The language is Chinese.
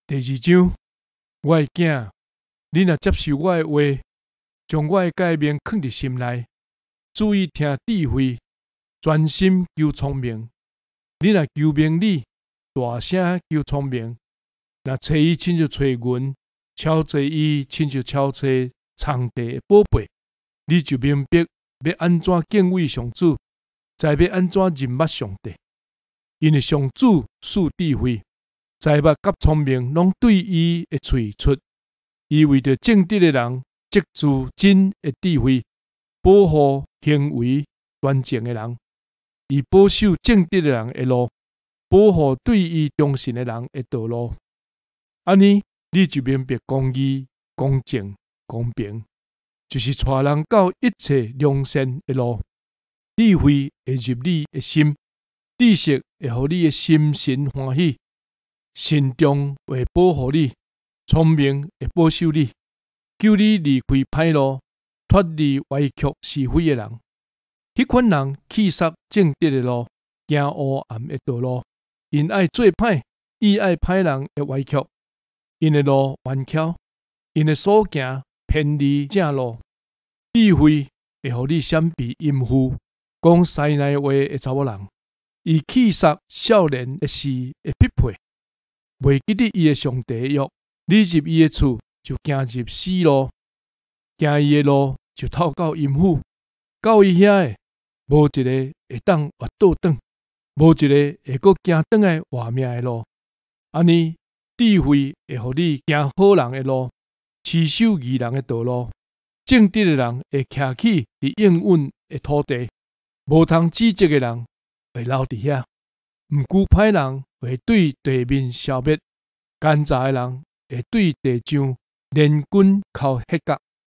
第2章，我的囝，你若接受我的话，将我的诫命藏伫心内，注意听智慧，专心求聪明。你若求明理，大声求聪明，若找伊亲像找银，敲找伊亲像敲找藏地的宝贝，你就明白要安怎敬畏上主，知要安怎认捌上帝。因为上主赐智慧，知捌甲聪明拢对伊的喙出。伊为着正直的人，藉助真的智慧，保护行为端正的人。伊保守正直的人的路，保护对伊忠心的人的道路。安尼，你就明白公义、公正、公平，就是带人到一切良善的路。智慧会入你的心，知识会互你的心神欢喜，信中会保护你，聪明会保守你，救你离开歹路，脱离歪曲是非的人。迄款人气煞正直的路，行黑暗的道路，因爱做歹，意爱歹人的歪曲，因的路弯曲，因的所行偏离正路。智慧会互你闪避淫妇，讲西奈话的查某人，伊气煞少年的事的匹配，袂记得伊的上帝的约，你入伊的厝就行入死路，行伊的路就透到淫妇，到伊遐的无一个会当活倒转，无一个会阁行转来活命的路。安尼，智慧会互你行好人的路，持守义人的道路。正直的人会徛起伫应允的土地，无通指责的人会留伫遐，毋辜歹人会对地面消灭，奸诈的人会对地上联军靠迄角。